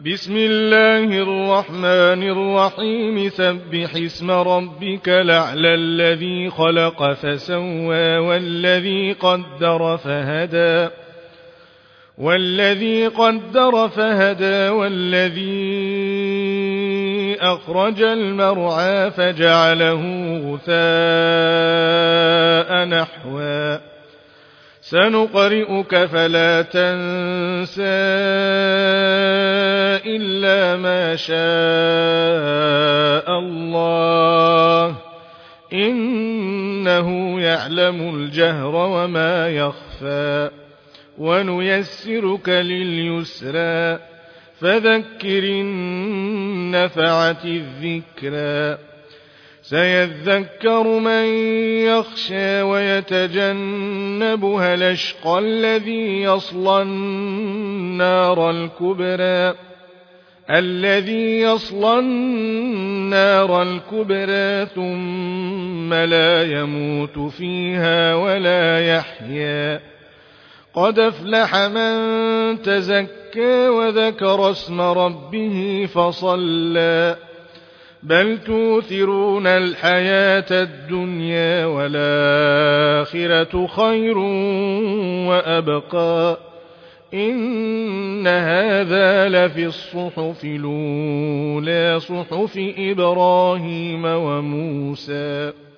بسم الله الرحمن الرحيم سبح اسم ربك الأعلى الذي خلق فسوى والذي قدر فهدى والذي أخرج المرعى فجعله غثاء نحوا سنقرئك فلا تنسى إلا ما شاء الله إنه يعلم الجهر وما يخفى ونيسرك لليسرى فذكر إن نفعت الذكرى سيذكر من يخشى ويتجنبها الأشقى الذي يصلى النار الكبرى ثم لا يموت فيها ولا يحيا قد أفلح من تزكى وذكر اسم ربه فصلى بل توثرون الحياة الدنيا والآخرة خير وأبقى إن هذا لفي الصحف الأولى صحف إبراهيم وموسى